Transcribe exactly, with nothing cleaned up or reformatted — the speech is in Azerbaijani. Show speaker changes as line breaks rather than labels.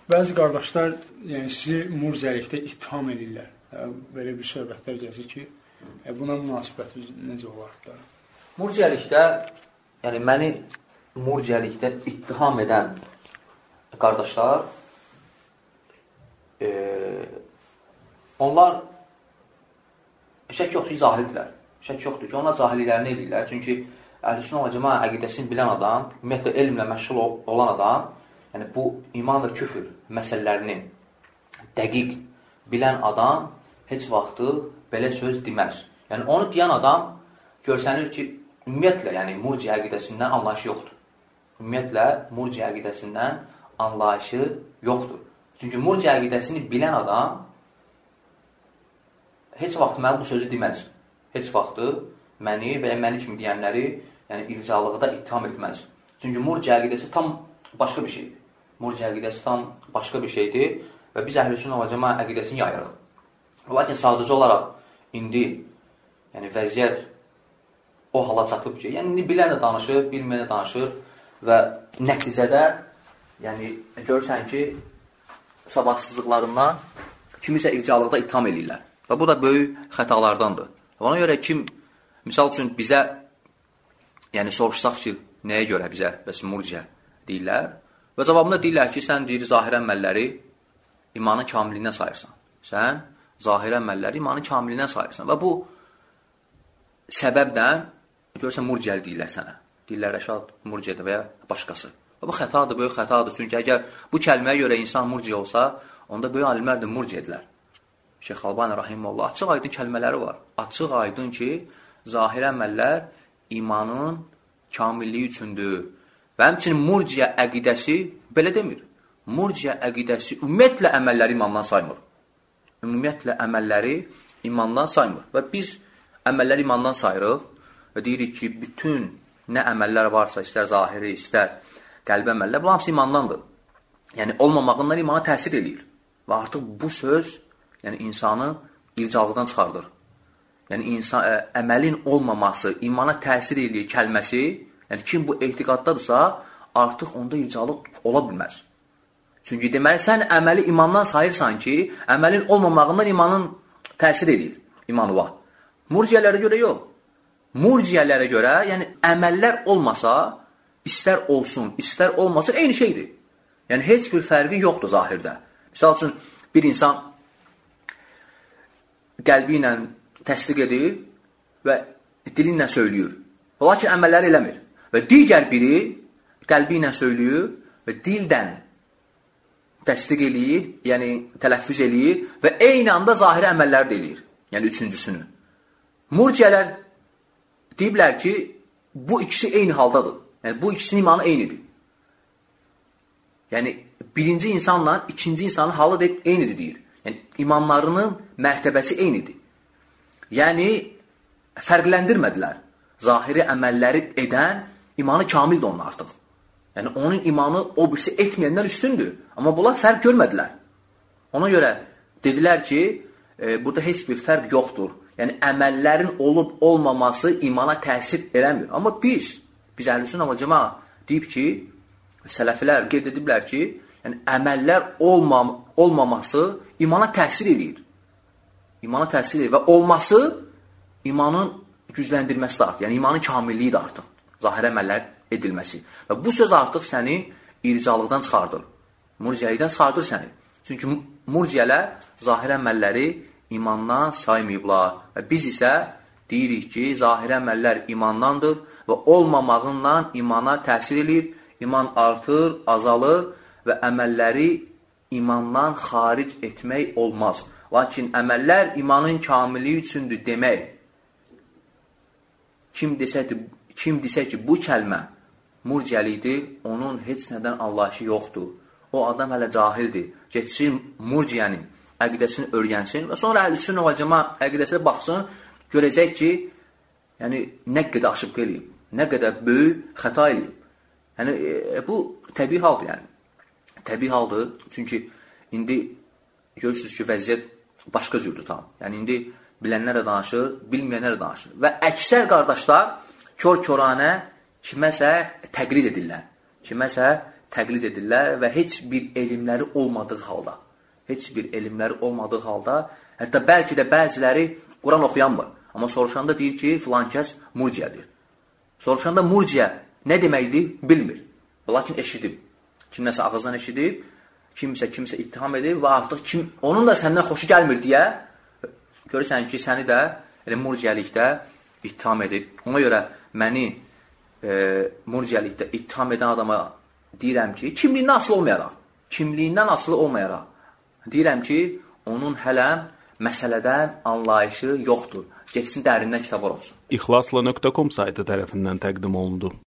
Bəzi qardaşlar yəni sizi murciəlikdə ittiham edirlər. Belə bir söhbətlər gəzir ki, buna münasibətiniz necə olar da?
Murciəlikdə, yəni məni murciəlikdə ittiham edən qardaşlar, e, onlar şək yoxdur ki, cahildirlər. Şək yoxdur ki, onlar cahilliklərini edirlər. Çünki Əhl-i-Sünnə və Cəmaə əqidəsini bilən adam, ümumiyyətlə elmlə məşğul olan adam, yəni bu iman və küfür məsələlərini dəqiq bilən adam heç vaxtı belə söz deməz. Yəni onu deyən adam görsənir ki, ümumiyyətlə, yəni murci əqidəsindən anlayışı yoxdur. Ümumiyyətlə, murci əqidəsindən anlayışı yoxdur. Çünki murci əqidəsini bilən adam heç vaxt mənə bu sözü deməz. Heç vaxtı məni və ya məni kimi deyənləri yəni ircalıqda ittiham etməz. Çünki murci əqidəsi tam başqa bir şeydir. Murci əqidəsi tam başqa bir şeydir və biz Əhl-i-Sünnə və Cəmaə əqidəsini yayırıq. Lakin sadəcə olaraq indi yəni vəziyyət o hala çatıb ki, yəni indi bilən də danışır, bilməyən də danışır və nəticədə yəni görürsən ki, savadsızlıqlarından kimisə ircalıqda ittiham edirlər. Və bu da böyük xətalardandır. Ona görə kim, misal üçün bizə yəni soruşsaq ki, nəyə görə bizə bəs murciə deyirlər və cavabında deyirlər ki, sən deyir, zahir əməlləri imanın kamilindən sayırsan. Sən zahir əməlləri imanın kamilindən sayırsan. Və bu səbəbdən görürsən murciəli deyirlər sənə. Deyirlər Rəşad murciədir və ya başqası. Və bu xətadır, böyük xətadır. Çünki əgər bu kəlməyə görə insan murciə olsa, onda böyük alimlər də murciə edirlər. Şeyx Albani Rahimullah açıq aydın kəlmələri var. Açıq aydın ki, zahir əməllər imanın kamilliyi üçündür. Və həmçinin murciə əqidəsi belə demir. Murciə əqidəsi ümumiyyətlə əməlləri imandan saymır. Ümumiyyətlə əməlləri imandan saymır. Və biz əməlləri imandan sayırıq və deyirik ki, bütün nə əməllər varsa, istər zahiri, istər qəlbi əməllər, bu hamısı imandandır. Yəni, olmamağından imana təsir edir. Və artıq bu söz yəni, insanı ircalıqdan çıxardır. Yəni, insan, ə, əməlin olmaması, imana təsir edir kəlməsi, yəni, kim bu etiqaddadırsa, artıq onda ircalıq ola bilməz. Çünki deməli, sən əməli imandan sayırsan ki, əməlin olmamağından imanın təsir edir, imanı var. Murciyələrə görə yox. Murciyələrə görə, yəni, əməllər olmasa, istər olsun, istər olmasın, eyni şeydir. Yəni, heç bir fərqi yoxdur zahirdə. Misal üçün, bir insan qəlbi ilə təsdiq edir və dilinlə söylüyor. Lakin əməlləri eləmir. Və digər biri qəlbi ilə söylüyor və dildən təsdiq eləyir, yəni tələffüz eləyir və eyni anda zahiri əməlləri də eləyir. Yəni üçüncüsünü. Murciyələr deyiblər ki, bu ikisi eyni haldadır. Yəni bu ikisinin imanı eynidir. Yəni birinci insanla ikinci insanın halı da eynidir deyir. Yəni imanlarının mərtəbəsi eynidir. Yəni fərqləndirmədilər. Zahiri əməlləri edən imanı kamildir onun artıq. Yəni onun imanı o birisi etməyəndən üstündür. Amma bunlar fərq görmədilər. Ona görə dedilər ki, e, burada heç bir fərq yoxdur. Yəni əməllərin olub olmaması imana təsir eləmir. Amma biz, biz Əhl-i-Sünnə və Cəmaə deyib ki, sələfilər qeyd ediblər ki, yəni əməllər olmam olmaması imana təsir edir. İmana təsir edir və olması imanın gücləndirməsi də artıq. Yəni imanın kamilliyi də artıq. Zahir əməllər edilməsi. Və bu söz artıq səni ircalıqdan çıxardır. Murciəlikdən çıxardır səni. Çünki murciələr zahir əməlləri imandan saymayıblar. Və biz isə deyirik ki, zahir əməllər imandandır və olmamağından imana təsir edir. İman artır, azalır və əməlləri imandan xaric etmək olmaz. Lakin əməllər imanın kamilliyi üçündür demək. Kim desə, kim desə ki, bu kəlmə murciəlikdir, onun heç nədən anlayışı yoxdur. O adam hələ cahildir. Getsin murciyənin əqidəsini öyrənsin və sonra Əhl-i-Sünnə və Cəmaə əqidəsinə baxsın, görəcək ki, yəni nə qədər aşıb eləyib, nə qədər böyük xəta eləyib. Yəni, e, bu təbii haldır, yəni. Təbii haldır, çünki indi görürsünüz ki, vəziyyət başqa cürdür tam. Yəni, indi bilənlər də danışır, bilməyənlər də danışır. Və əksər qardaşlar kör-köranə kiməsə təqlid edirlər. Kiməsə təqlid edirlər və heç bir elmləri olmadığı halda, heç bir elmləri olmadığı halda, hətta bəlkə də bəziləri Quran oxuyanmır. Amma soruşanda deyir ki, filan kəs murciədir. Soruşanda murciə nə deməkdir, bilmir. Lakin eşidib. Kimləsə ağızdan eşidib, kimsə kimsə ittiham edib və artıq kim, onun da səndən xoşu gəlmir deyə görürsən ki, səni də elə murciəlikdə ittiham edib. Ona görə məni e, murciəlikdə ittiham edən adama deyirəm ki, kimliyindən asılı olmayaraq, kimliyindən asılı olmayaraq deyirəm ki, onun hələm məsələdən anlayışı yoxdur. Getsin dərindən kitablar olsun.
İxlasla nöqtə com saytı tərəfindən təqdim olundu.